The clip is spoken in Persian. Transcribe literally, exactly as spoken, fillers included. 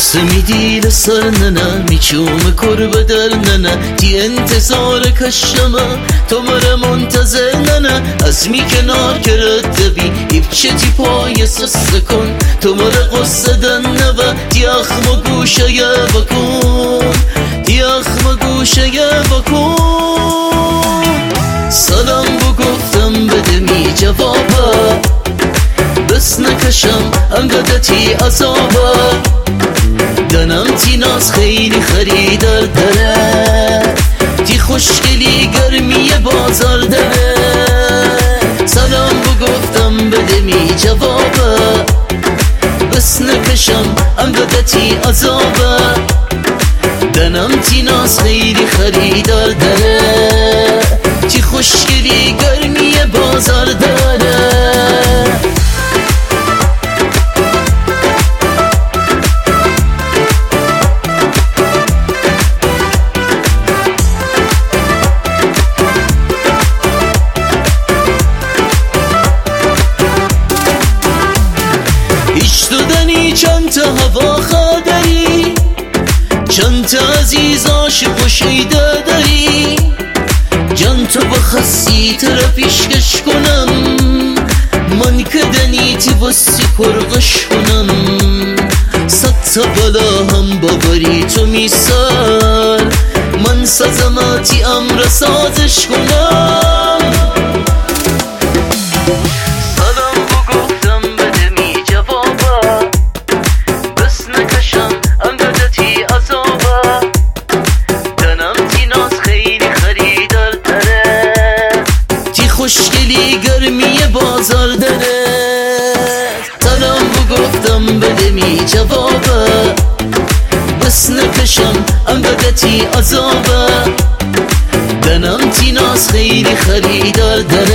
سمیدی لسر ننه میچوم کربه در ننه دی انتظار کشمه تو مره منتظر ننه از می کنار کرد بی ایبچه تی پای سسته کن تو مره قصه دنه و دی اخم گوشه یه بکن دی اخم گوشه یه بکن سلام بو گفتم بده می جوابه بس نکشم انقدتی عذابه دنم تی ناز خیلی خریدار داره تی خوشگلی گرمی بازار داره سلام بو گفتم بده می جوابه بس نکشم انقدتی عذابه دنم تی ناز خیلی خریدار داره تی خوشگلی گرمی بازار داره چند تا هوا خادری چند تا عزیزاش پشیده داری جان تو بخصی تر پیشکش کنم من کدنی تی بسی پرغش کنم صد تا بلا هم باوری تو میسار من سزماتی امر سازش کنم خوشگلی گرمی بازار داره سلام بو گفتم بده می جوابه بس نکشم انقدتی عذابه دنم تی ناز خیلی خریدار داره